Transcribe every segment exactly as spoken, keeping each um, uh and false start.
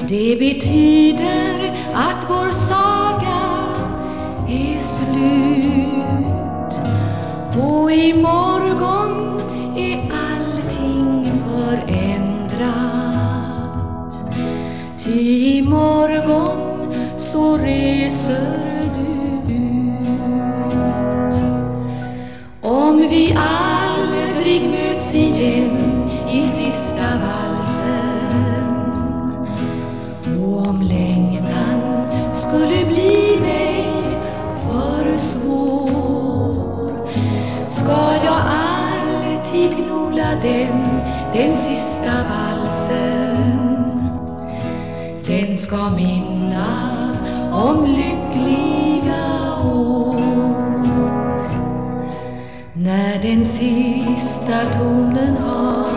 Det betyder att vår saga är slut, och imorgon är allting förändrat. Ty imorgon så reser du ut. Om vi aldrig möts igen i sista valsen, och om längtan skulle bli mig för svår, ska jag alltid gnola den, den sista valsen. Den ska minna om lyckliga år. När den sista tonen har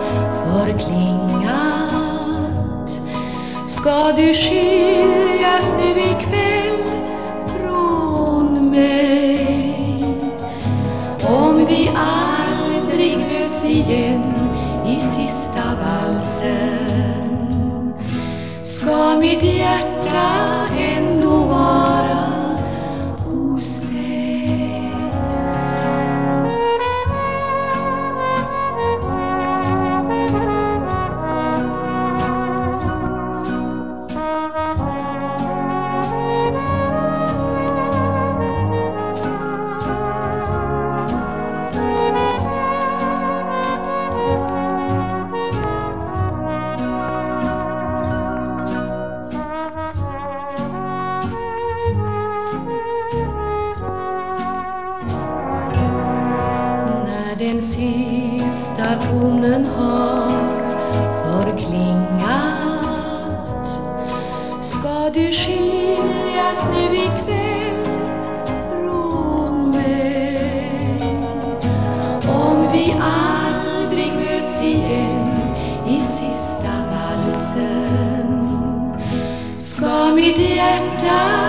förklingat, ska du skiljas nu ikväll från mig. Om vi aldrig möts igen i sista valsen, ska mitt hjärta ändå vara hos dig. Den sista tonen har förklingat, ska du skiljas nu ikväll från mig. Om vi aldrig möts igen i sista valsen, ska mitt hjärta